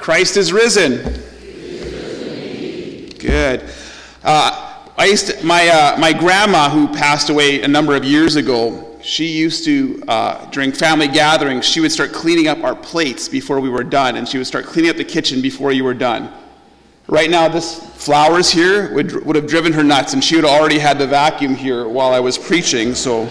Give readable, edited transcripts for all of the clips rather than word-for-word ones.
Christ is risen. Good. My grandma, who passed away a number of years ago, she used to, during family gatherings, she would start cleaning up our plates before we were done, and she would start cleaning up the kitchen before you were done. Right now, this flowers here would have driven her nuts, and she would have already had the vacuum here while I was preaching, so.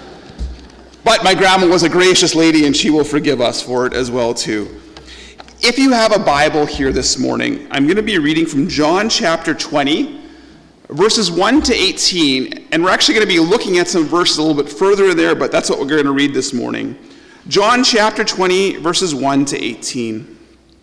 But my grandma was a gracious lady, and she will forgive us for it as well, too. If you have a Bible here this morning, I'm going to be reading from John chapter 20, verses 1 to 18, and we're actually going to be looking at some verses a little bit further in there, but that's what we're going to read this morning. John chapter 20, verses 1 to 18.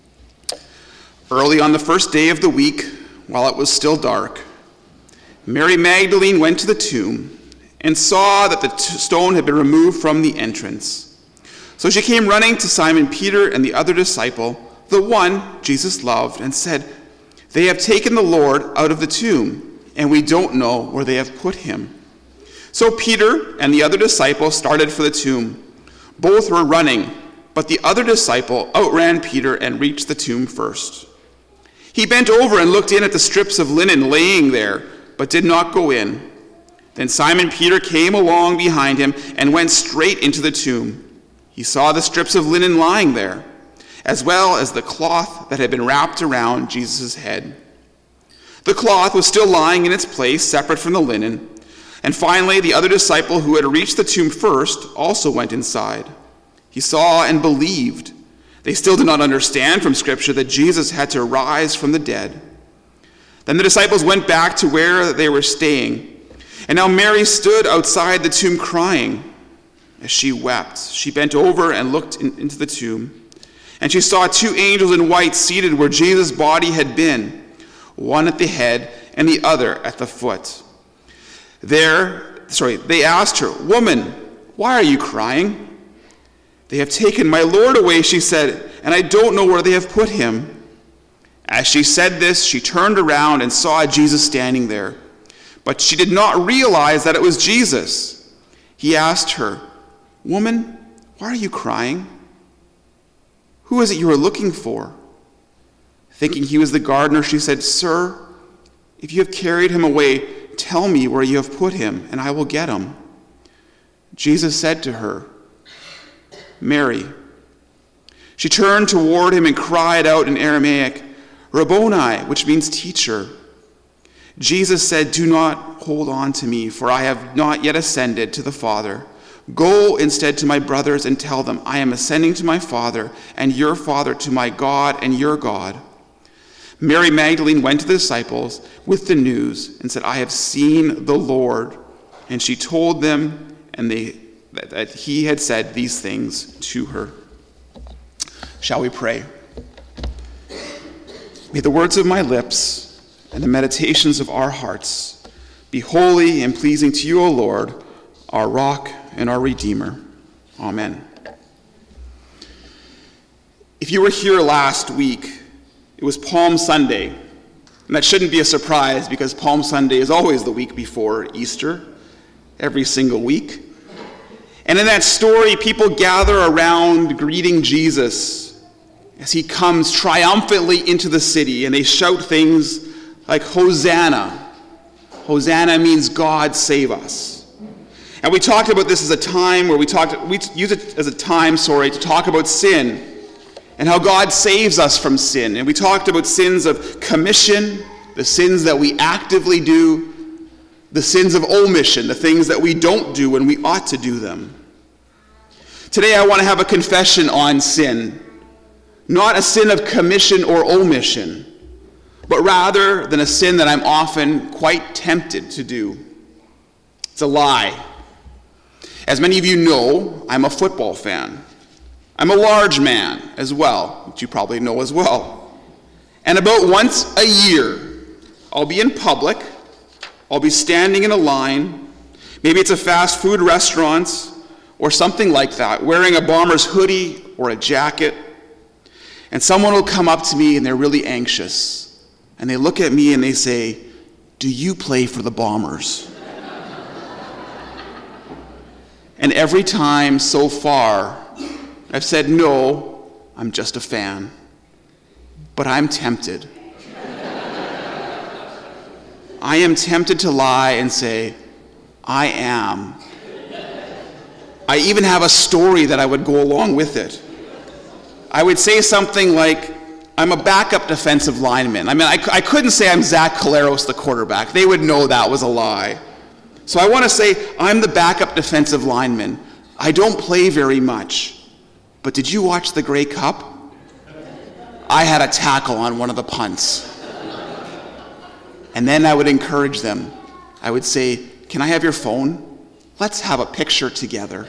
Early on the first day of the week, while it was still dark, Mary Magdalene went to the tomb and saw that the stone had been removed from the entrance. So she came running to Simon Peter and the other disciple, the one Jesus loved, and said, "They have taken the Lord out of the tomb, and we don't know where they have put him." So Peter and the other disciple started for the tomb. Both were running, but the other disciple outran Peter and reached the tomb first. He bent over and looked in at the strips of linen laying there, but did not go in. Then Simon Peter came along behind him and went straight into the tomb. He saw the strips of linen lying there, as well as the cloth that had been wrapped around Jesus' head. The cloth was still lying in its place, separate from the linen. And finally, the other disciple who had reached the tomb first also went inside. He saw and believed. They still did not understand from Scripture that Jesus had to rise from the dead. Then the disciples went back to where they were staying. And now Mary stood outside the tomb crying. As she wept, she bent over and looked into the tomb. And she saw two angels in white seated where Jesus' body had been, one at the head and the other at the foot. They asked her, "Woman, why are you crying?" "They have taken my Lord away," she said, "and I don't know where they have put him." As she said this, she turned around and saw Jesus standing there. But she did not realize that it was Jesus. He asked her, "Woman, why are you crying? Who is it you are looking for?" Thinking he was the gardener, she said, "Sir, if you have carried him away, tell me where you have put him, and I will get him." Jesus said to her, "Mary." She turned toward him and cried out in Aramaic, "Rabboni," which means teacher. Jesus said, "Do not hold on to me, for I have not yet ascended to the Father. Go instead to my brothers and tell them, I am ascending to my Father and your Father, to my God and your God." Mary Magdalene went to the disciples with the news and said, "I have seen the Lord." And she told them that he had said these things to her. Shall we pray? May the words of my lips and the meditations of our hearts be holy and pleasing to you, O Lord, our rock and our Redeemer. Amen. If you were here last week, it was Palm Sunday. And that shouldn't be a surprise because Palm Sunday is always the week before Easter, every single week. And in that story, people gather around greeting Jesus as he comes triumphantly into the city, and they shout things like, "Hosanna." Hosanna means God save us. And we talked about this as a time where we use it as a time, to talk about sin and how God saves us from sin. And we talked about sins of commission, the sins that we actively do, the sins of omission, the things that we don't do when we ought to do them. Today I want to have a confession on sin. Not a sin of commission or omission, but rather than a sin that I'm often quite tempted to do. It's a lie. As many of you know, I'm a football fan. I'm a large man as well, which you probably know as well. And about once a year, I'll be in public, I'll be standing in a line, maybe it's a fast food restaurant or something like that, wearing a Bombers hoodie or a jacket, and someone will come up to me and they're really anxious. And they look at me and they say, "Do you play for the Bombers?" And every time so far, I've said, "No, I'm just a fan." but I'm tempted. I am tempted to lie and say, I am. I even have a story that I would go along with it. I would say something like, I'm a backup defensive lineman. I mean, I couldn't say I'm Zach Collaros, the quarterback. They would know that was a lie. So I want to say, I'm the backup defensive lineman. I don't play very much. But did you watch the Grey Cup? I had a tackle on one of the punts. And then I would encourage them. I would say, can I have your phone? Let's have a picture together.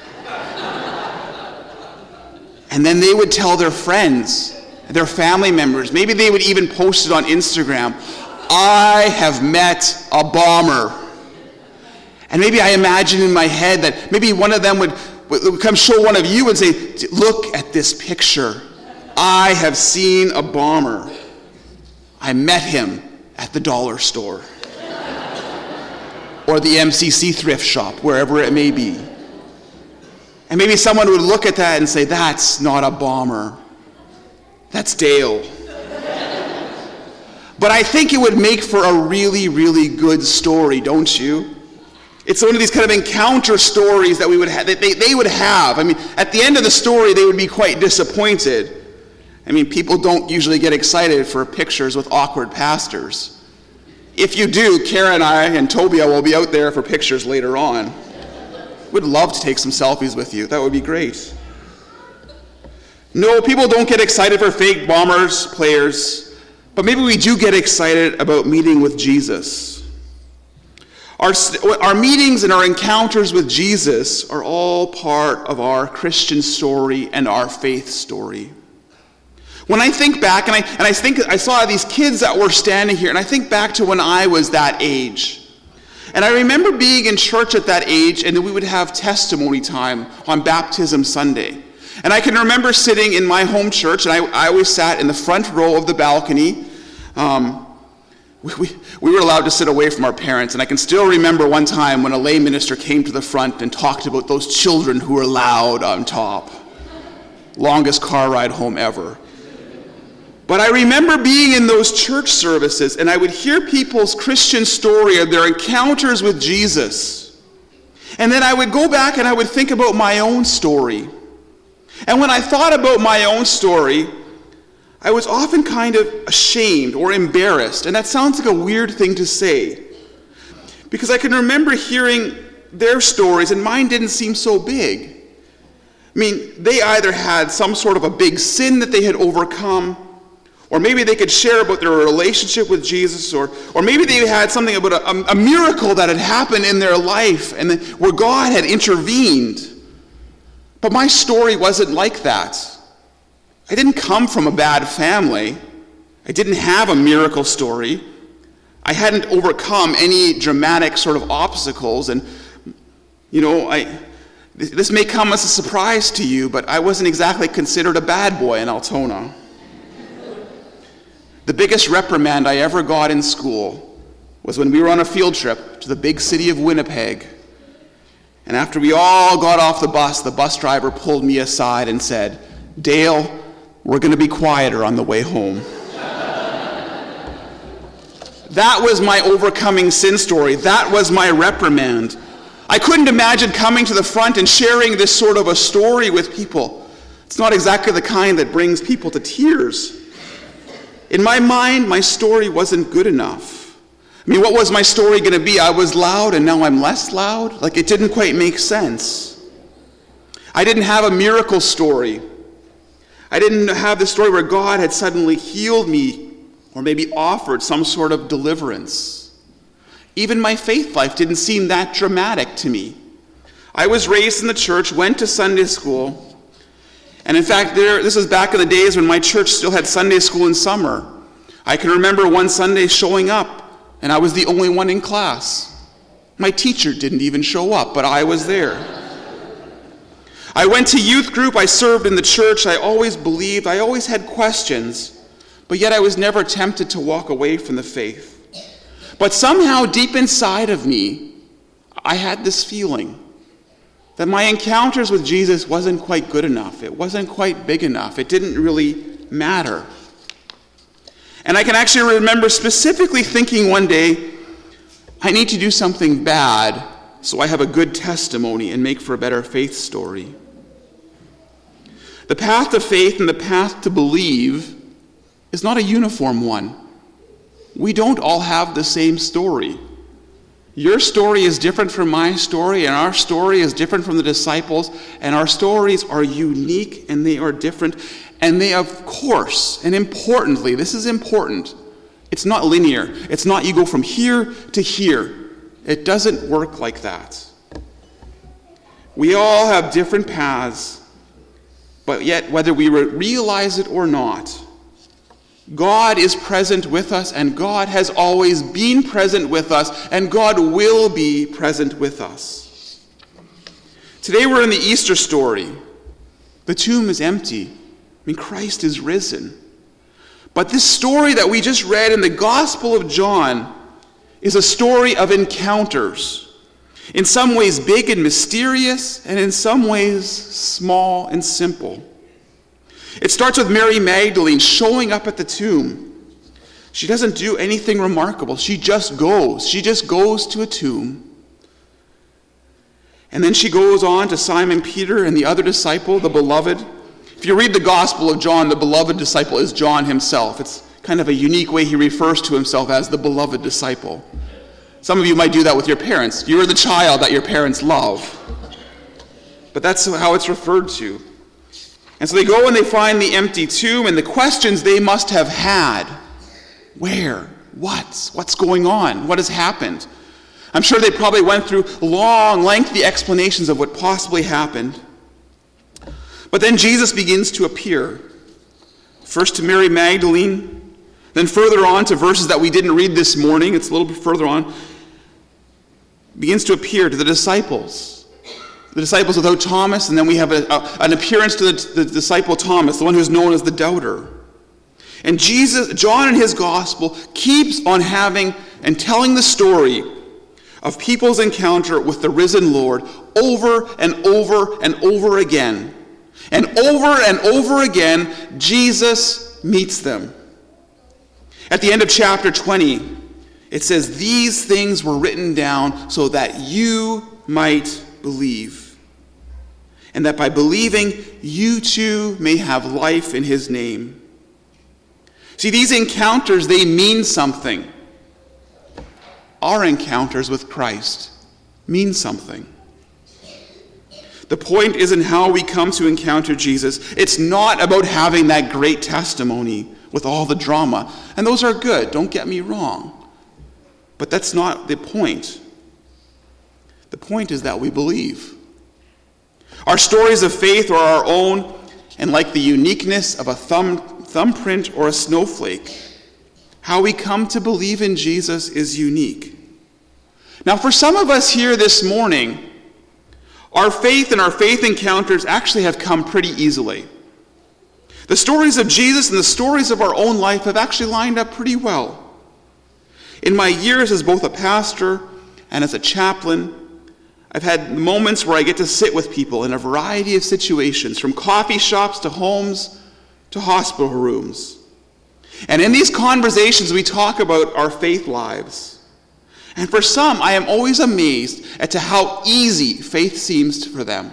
And then they would tell their friends, their family members, maybe they would even post it on Instagram, I have met a bomber. And maybe I imagine in my head that maybe one of them would come show one of you and say, look at this picture. I have seen a bomber. I met him at the dollar store. Or the MCC thrift shop, wherever it may be. And maybe someone would look at that and say, that's not a bomber. That's Dale. But I think it would make for a really, really good story, don't you? It's one of these kind of encounter stories that we would have, that they would have. I mean, at the end of the story, they would be quite disappointed. I mean, people don't usually get excited for pictures with awkward pastors. If you do, Kara and I and Tobia will be out there for pictures later on. We'd love to take some selfies with you. That would be great. No, people don't get excited for fake bombers, players, but maybe we do get excited about meeting with Jesus. Our meetings and our encounters with Jesus are all part of our Christian story and our faith story. When I think back, and I think I saw these kids that were standing here, and I think back to when I was that age. And I remember being in church at that age, and then we would have testimony time on Baptism Sunday. And I can remember sitting in my home church, and I always sat in the front row of the balcony. We were allowed to sit away from our parents, and I can still remember one time when a lay minister came to the front and talked about those children who were loud on top. Longest car ride home ever. But I remember being in those church services, and I would hear people's Christian story of their encounters with Jesus. And then I would go back and I would think about my own story. And when I thought about my own story, I was often kind of ashamed or embarrassed. And that sounds like a weird thing to say. Because I can remember hearing their stories, and mine didn't seem so big. I mean, they either had some sort of a big sin that they had overcome, or maybe they could share about their relationship with Jesus, or maybe they had something about a miracle that had happened in their life and where God had intervened. But my story wasn't like that. I didn't come from a bad family. I didn't have a miracle story. I hadn't overcome any dramatic sort of obstacles. And, this may come as a surprise to you, but I wasn't exactly considered a bad boy in Altona. The biggest reprimand I ever got in school was when we were on a field trip to the big city of Winnipeg. And after we all got off the bus driver pulled me aside and said, Dale, we're going to be quieter on the way home. That was my overcoming sin story. That was my reprimand. I couldn't imagine coming to the front and sharing this sort of a story with people. It's not exactly the kind that brings people to tears. In my mind, my story wasn't good enough. I mean, what was my story going to be? I was loud and now I'm less loud? Like, it didn't quite make sense. I didn't have a miracle story. I didn't have the story where God had suddenly healed me or maybe offered some sort of deliverance. Even my faith life didn't seem that dramatic to me. I was raised in the church, went to Sunday school, and in fact, this was back in the days when my church still had Sunday school in summer. I can remember one Sunday showing up, and I was the only one in class. My teacher didn't even show up, but I was there. I went to youth group, I served in the church, I always believed, I always had questions, but yet I was never tempted to walk away from the faith. But somehow deep inside of me, I had this feeling that my encounters with Jesus wasn't quite good enough. It wasn't quite big enough. It didn't really matter. And I can actually remember specifically thinking one day, I need to do something bad so I have a good testimony and make for a better faith story. The path to faith and the path to believe is not a uniform one. We don't all have the same story. Your story is different from my story, and our story is different from the disciples, and our stories are unique and they are different. And they, of course, and importantly, this is important, it's not linear. It's not you go from here to here. It doesn't work like that. We all have different paths, but yet whether we realize it or not, God is present with us, and God has always been present with us, and God will be present with us. Today we're in the Easter story. The tomb is empty. Christ is risen. But this story that we just read in the Gospel of John is a story of encounters. In some ways big and mysterious, and in some ways small and simple. It starts with Mary Magdalene showing up at the tomb. She doesn't do anything remarkable. She just goes. She just goes to a tomb. And then she goes on to Simon Peter and the other disciple, the beloved. If you read the Gospel of John, the beloved disciple is John himself. It's kind of a unique way he refers to himself as the beloved disciple. Some of you might do that with your parents. You're the child that your parents love. But that's how it's referred to. And so they go and they find the empty tomb, and the questions they must have had. Where? What's going on? What has happened? I'm sure they probably went through long, lengthy explanations of what possibly happened. But then Jesus begins to appear. First to Mary Magdalene, then further on to verses that we didn't read this morning, it's a little bit further on, begins to appear to the disciples. The disciples without Thomas, and then we have an appearance to the disciple Thomas, the one who's known as the doubter. And John in his gospel keeps on having and telling the story of people's encounter with the risen Lord over and over and over again. And over again, Jesus meets them. At the end of chapter 20, it says, "These things were written down so that you might believe, and that by believing you too may have life in his name." See, these encounters, they mean something. Our encounters with Christ mean something. The point isn't how we come to encounter Jesus. It's not about having that great testimony with all the drama. And those are good, don't get me wrong. But that's not the point. The point is that we believe. Our stories of faith are our own, and like the uniqueness of a thumbprint or a snowflake, how we come to believe in Jesus is unique. Now, for some of us here this morning, our faith and our faith encounters actually have come pretty easily. The stories of Jesus and the stories of our own life have actually lined up pretty well. In my years as both a pastor and as a chaplain, I've had moments where I get to sit with people in a variety of situations, from coffee shops to homes to hospital rooms. And in these conversations, we talk about our faith lives. And for some, I am always amazed as to how easy faith seems for them.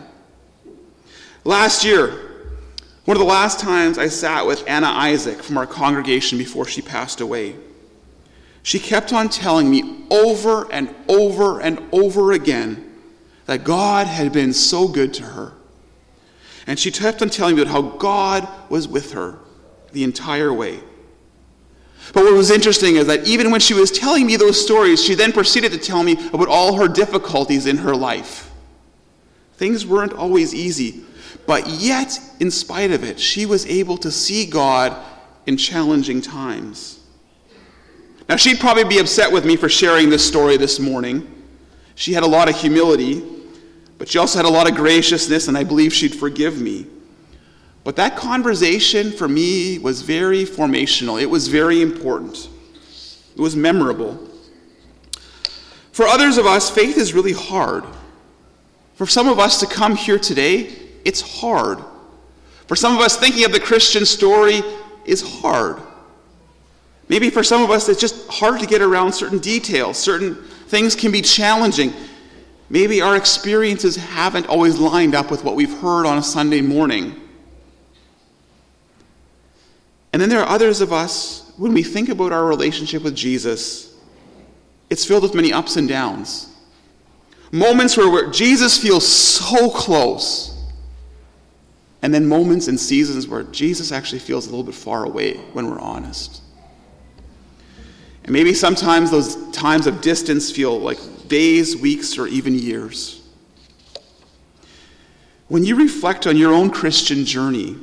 Last year, one of the last times I sat with Anna Isaac from our congregation before she passed away, she kept on telling me over and over and over again that God had been so good to her. And she kept on telling me about how God was with her the entire way. But what was interesting is that even when she was telling me those stories, she then proceeded to tell me about all her difficulties in her life. Things weren't always easy, but yet, in spite of it, she was able to see God in challenging times. Now, she'd probably be upset with me for sharing this story this morning. She had a lot of humility, but she also had a lot of graciousness, and I believe she'd forgive me. But that conversation for me was very formational. It was very important. It was memorable. For others of us, faith is really hard. For some of us to come here today, it's hard. For some of us, thinking of the Christian story is hard. Maybe for some of us, it's just hard to get around certain details. Certain things can be challenging. Maybe our experiences haven't always lined up with what we've heard on a Sunday morning. And then there are others of us, when we think about our relationship with Jesus, it's filled with many ups and downs. Moments where Jesus feels so close, and then moments and seasons where Jesus actually feels a little bit far away, when we're honest. And maybe sometimes those times of distance feel like days, weeks, or even years. When you reflect on your own Christian journey,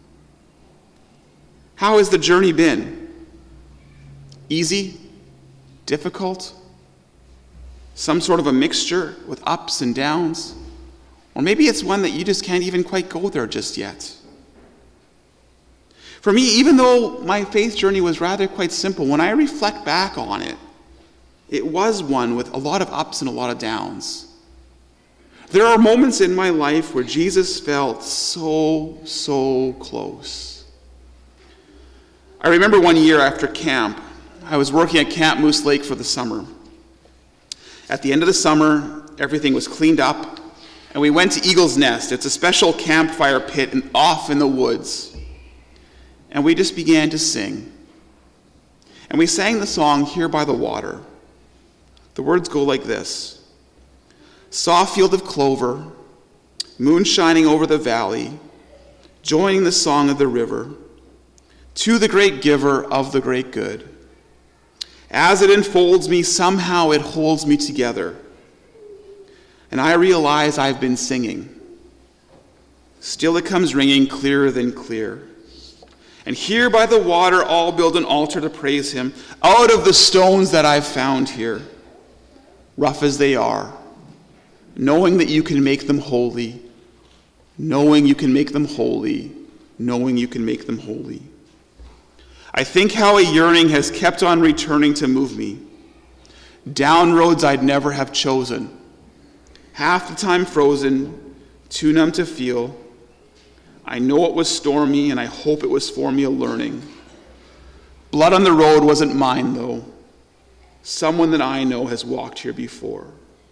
how has the journey been? Easy? Difficult? Some sort of a mixture with ups and downs? Or maybe it's one that you just can't even quite go there just yet. For me, even though my faith journey was rather quite simple, when I reflect back on it, it was one with a lot of ups and a lot of downs. There are moments in my life where Jesus felt so close. I remember one year after camp, I was working at Camp Moose Lake for the summer. At the end of the summer, everything was cleaned up, and we went to Eagle's Nest. It's a special campfire pit off in the woods. And we just began to sing. And we sang the song, Here by the Water. The words go like this. Soft field of clover, moon shining over the valley, joining the song of the river, to the great giver of the great good. As it enfolds me, somehow it holds me together. And I realize I've been singing. Still it comes ringing clearer than clear. And here by the water, I'll build an altar to praise him out of the stones that I've found here, rough as they are, knowing that you can make them holy, knowing you can make them holy, knowing you can make them holy. I think how a yearning has kept on returning to move me, down roads I'd never have chosen, half the time frozen, too numb to feel. I know it was stormy, and I hope it was for me a learning. Blood on the road wasn't mine, though. Someone that I know has walked here before.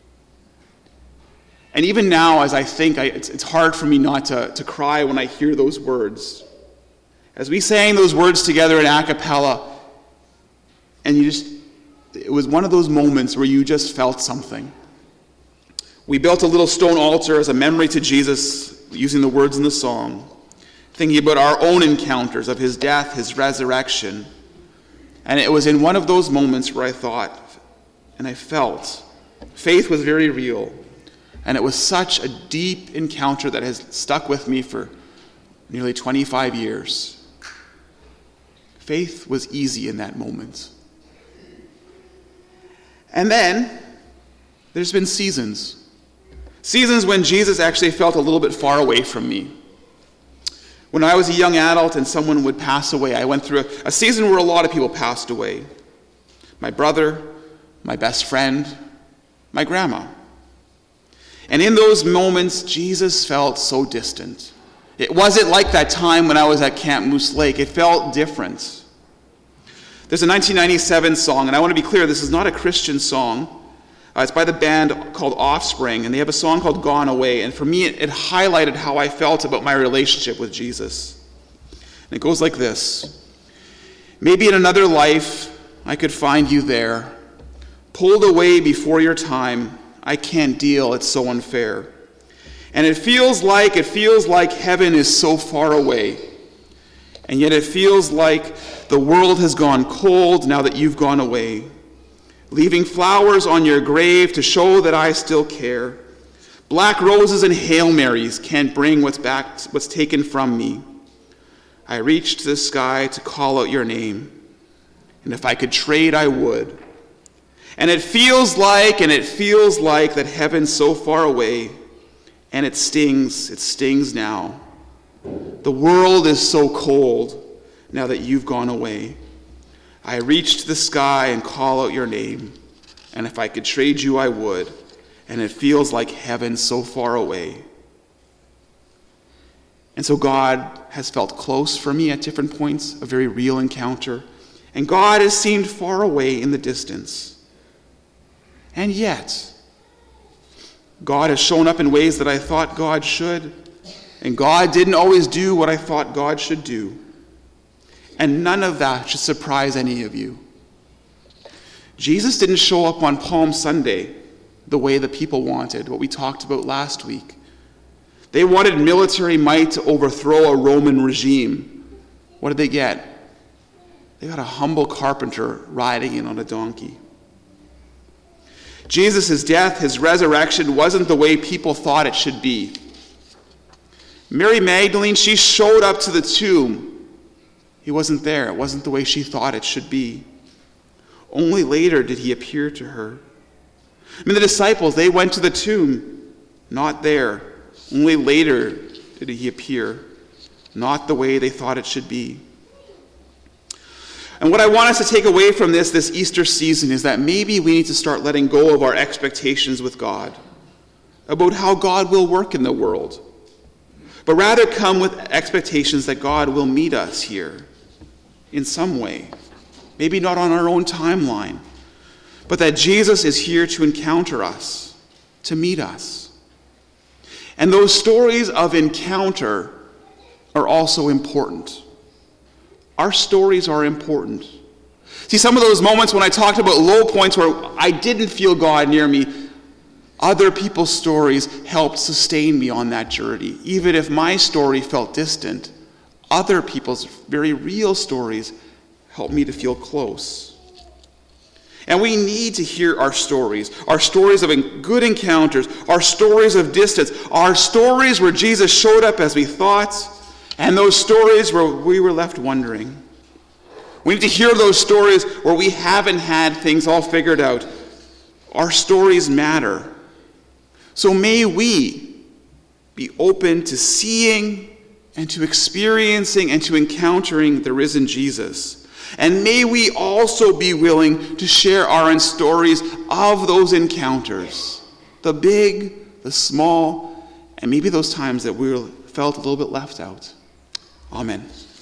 And even now, as I think, it's hard for me not to cry when I hear those words. As we sang those words together in a cappella, and it was one of those moments where you just felt something. We built a little stone altar as a memory to Jesus, using the words in the song, thinking about our own encounters of his death, his resurrection. And it was in one of those moments where I thought, and I felt, faith was very real. And it was such a deep encounter that has stuck with me for nearly 25 years. Faith was easy in that moment. And then there's been seasons. Seasons when Jesus actually felt a little bit far away from me. When I was a young adult and someone would pass away, I went through a season where a lot of people passed away. My brother, my best friend, my grandma. And in those moments, Jesus felt so distant. It wasn't like that time when I was at Camp Moose Lake. It felt different. There's a 1997 song, and I want to be clear, this is not a Christian song. It's by the band called Offspring, and they have a song called Gone Away. And for me, it highlighted how I felt about my relationship with Jesus. And it goes like this. Maybe in another life, I could find you there. Pulled away before your time. I can't deal, it's so unfair. And it feels like heaven is so far away. And yet it feels like the world has gone cold now that you've gone away. Leaving flowers on your grave to show that I still care. Black roses and Hail Marys can't bring what's taken from me. I reach to the sky to call out your name. And if I could trade, I would. And it feels like that heaven's so far away. And it stings now. The world is so cold now that you've gone away. I reach to the sky and call out your name, and if I could trade you, I would, and it feels like heaven so far away. And so God has felt close for me at different points, a very real encounter, And God has seemed far away in the distance. And yet, God has shown up in ways that I thought God should, and God didn't always do what I thought God should do. And none of that should surprise any of you. Jesus didn't show up on Palm Sunday the way the people wanted, what we talked about last week. They wanted military might to overthrow a Roman regime. What did they get? They got a humble carpenter riding in on a donkey. Jesus' death, his resurrection, wasn't the way people thought it should be. Mary Magdalene, she showed up to the tomb. He wasn't there. It wasn't the way she thought it should be. Only later did he appear to her. The disciples, they went to the tomb. Not there. Only later did he appear. Not the way they thought it should be. And what I want us to take away from this Easter season is that maybe we need to start letting go of our expectations with God about how God will work in the world, but rather come with expectations that God will meet us here in some way. Maybe not on our own timeline, but that Jesus is here to encounter us, to meet us. And those stories of encounter are also important. Our stories are important. See, some of those moments when I talked about low points where I didn't feel God near me, other people's stories helped sustain me on that journey. Even if my story felt distant, other people's very real stories helped me to feel close. And we need to hear our stories of good encounters, our stories of distance, our stories where Jesus showed up as we thought, and those stories where we were left wondering. We need to hear those stories where we haven't had things all figured out. Our stories matter. So may we be open to seeing and to experiencing and to encountering the risen Jesus. And may we also be willing to share our stories of those encounters, the big, the small, and maybe those times that we felt a little bit left out. Amen.